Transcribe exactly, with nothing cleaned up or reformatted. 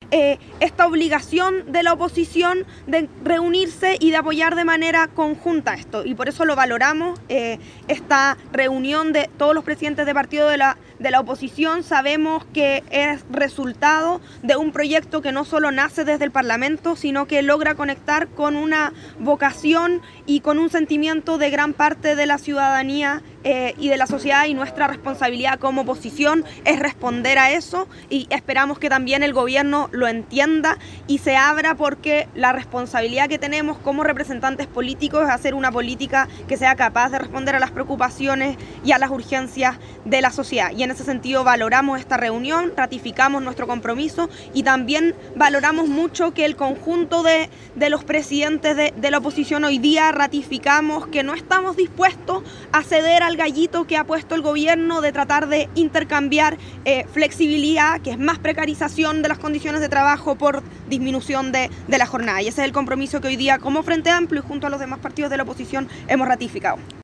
eh, esta obligación de la oposición de reunirse y de apoyar de manera conjunta esto, y por eso lo valoramos, eh, esta reunión de todos los presidentes de partido de la, de la oposición. Sabemos que es resultado de un proyecto que no solo nace desde el Parlamento, sino que logra conectar con una vocación y con un sentimiento de gran parte de la ciudadanía eh, y de la sociedad, y nuestra responsabilidad como oposición es responder a eso, y esperamos que también el gobierno lo entienda y se abra, porque la responsabilidad que tenemos como representantes políticos es hacer una política que sea capaz de responder a las preocupaciones y a las urgencias de la sociedad. Y en ese sentido valoramos esta reunión, ratificamos nuestro compromiso y también valoramos mucho que el conjunto de, de los presidentes de, de la oposición hoy día ratificamos que no estamos dispuestos a ceder al gallito que ha puesto el gobierno de tratar de intercambiar eh, flexibilidad, que es más precarización de las condiciones de trabajo, por disminución de, de la jornada. Y ese es el compromiso que hoy día como Frente Amplio y junto a los demás partidos de la oposición hemos ratificado.